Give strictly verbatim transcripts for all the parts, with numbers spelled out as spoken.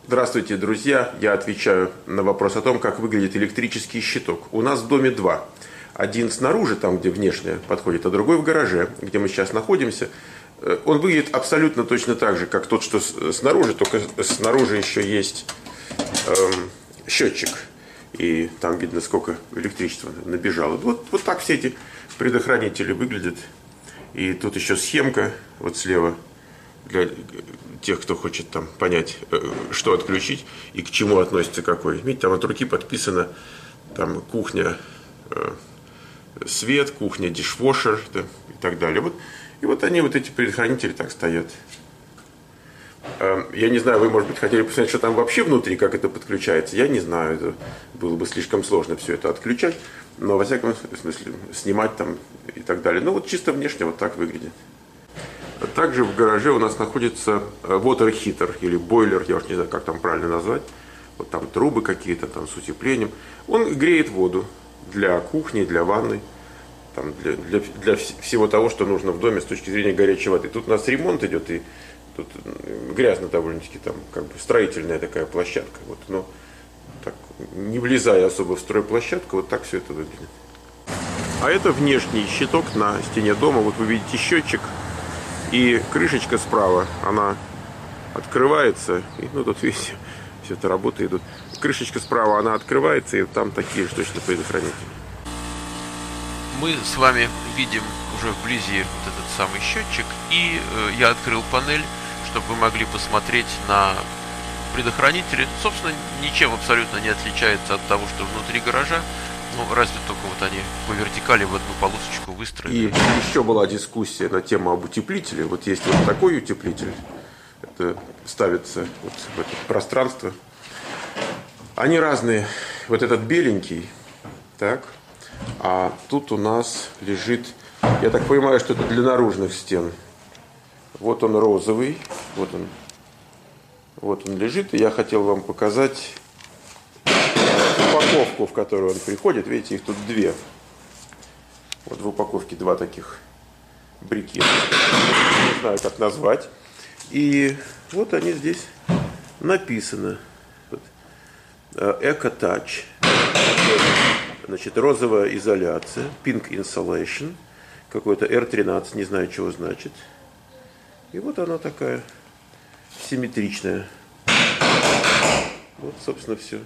Здравствуйте, друзья! Я отвечаю на вопрос о том, как выглядит электрический щиток. У нас в доме два. Один снаружи, там где внешне подходит, а другой в гараже, где мы сейчас находимся. Он выглядит абсолютно точно так же, как тот, что снаружи, только снаружи еще есть эм, счетчик. И там видно, сколько электричества набежало. Вот, вот так все эти предохранители выглядят. И тут еще схемка вот слева для тех, кто хочет там понять, что отключить и к чему относится какой. Видите, там от руки подписано там кухня, свет, кухня, дишвошер и так далее. Вот. И вот они, вот эти предохранители так стоят. Я не знаю, вы, может быть, хотели посмотреть, что там вообще внутри, как это подключается. Я не знаю, это было бы слишком сложно все это отключать. Но, во всяком смысле, снимать там и так далее. Ну, вот чисто внешне вот так выглядит. Также в гараже у нас находится water heater или бойлер, я уж не знаю, как там правильно назвать. Вот там трубы какие-то там с утеплением. Он греет воду для кухни, для ванны, там, для, для, для всего того, что нужно в доме с точки зрения горячей воды. Тут у нас ремонт идет, и тут грязно довольно-таки, там как бы строительная такая площадка. Вот, но так, не влезая особо в стройплощадку, вот так все это выглядит. А это внешний щиток на стене дома. Вот вы видите счетчик. И крышечка справа, она открывается. И, ну, тут, видите, все это работы идут. Крышечка справа, она открывается, и там такие же точно предохранители. Мы с вами видим уже вблизи вот этот самый счетчик. И э, я открыл панель, чтобы вы могли посмотреть на предохранители. Собственно, ничем абсолютно не отличается от того, что внутри гаража. Ну, разве только вот они по вертикали в одну полосочку выстроены. И еще была дискуссия на тему об утеплителе. Вот есть вот такой утеплитель. Это ставится вот в это пространство. Они разные. Вот этот беленький, так. А тут у нас лежит, я так понимаю, что это для наружных стен. Вот он розовый. Вот он. Вот он лежит. И я хотел вам показать упаковку, в которую он приходит. Видите, их тут две. Вот в упаковке два таких брикета. Не знаю, как назвать. И вот они здесь написано. Вот. Eco Touch. Значит, розовая изоляция. Pink Insulation. Какой-то эр тринадцать, не знаю, чего значит. И вот она такая симметричная. Вот, собственно, все.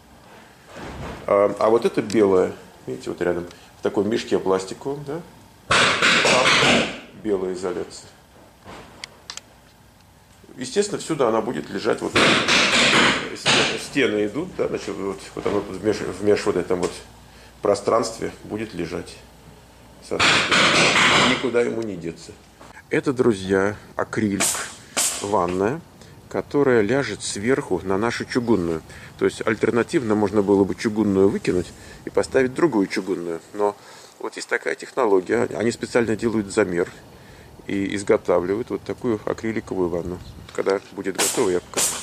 А, а вот это белое, видите, вот рядом, в такой мешке пластиковом, да? Там белая изоляция. Естественно, всюду она будет лежать, вот стены, стены идут, да, значит, вот, вот оно в меж, в меж вот этом вот пространстве будет лежать. Соответственно, никуда ему не деться. Это, друзья, акрилик, ванная, которая ляжет сверху на нашу чугунную. То есть альтернативно можно было бы чугунную выкинуть и поставить другую чугунную. Но вот есть такая технология. Они специально делают замер и изготавливают вот такую акриликовую ванну. Когда будет готово, я покажу.